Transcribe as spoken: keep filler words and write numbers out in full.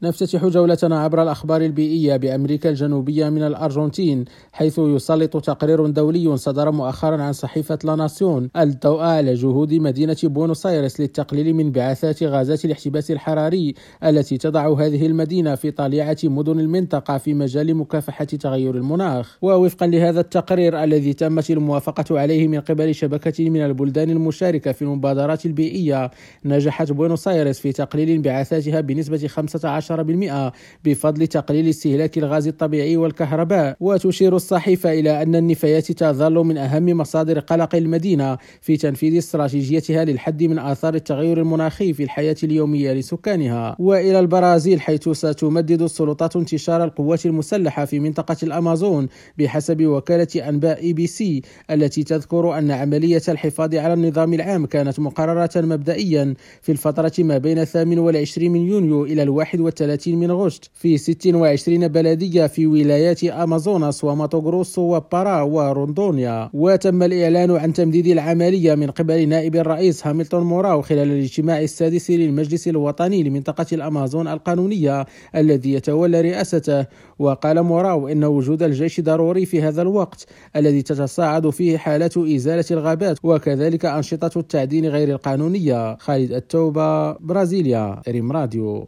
نفتتح جولتنا عبر الأخبار البيئية بأمريكا الجنوبية من الأرجنتين، حيث يسلط تقرير دولي صدر مؤخرا عن صحيفة لا ناسيون الضوء على جهود مدينة بوينوس آيرس للتقليل من انبعاثات غازات الاحتباس الحراري التي تضع هذه المدينة في طليعة مدن المنطقة في مجال مكافحة تغير المناخ. ووفقا لهذا التقرير الذي تمت الموافقة عليه من قبل شبكة من البلدان المشاركة في المبادرات البيئية، نجحت بوينوس آيرس في تقليل انبعاثاتها بنسبة خمسة عشر بالمئة بفضل تقليل استهلاك الغاز الطبيعي والكهرباء. وتشير الصحيفة إلى أن النفايات تظل من أهم مصادر قلق المدينة في تنفيذ استراتيجيتها للحد من آثار التغير المناخي في الحياة اليومية لسكانها. وإلى البرازيل، حيث ستمدد السلطات انتشار القوات المسلحة في منطقة الأمازون بحسب وكالة أنباء إي بي سي، التي تذكر أن عملية الحفاظ على النظام العام كانت مقررة مبدئيا في الفترة ما بين الثامن والعشرين من يونيو إلى الواحد والثلاثين من غشت في ست وعشرين بلدية في ولايات أمازوناس وماتو غروسو وبارا وروندونيا. وتم الإعلان عن تمديد العملية من قبل نائب الرئيس هامilton موراو خلال الاجتماع السادس للمجلس الوطني لمنطقة الأمازون القانونية الذي يتولى رئاسته. وقال موراو إن وجود الجيش ضروري في هذا الوقت الذي تتصاعد فيه حالة إزالة الغابات وكذلك أنشطة التعدين غير القانونية. خالد التوبة، برازيليا، ريم راديو.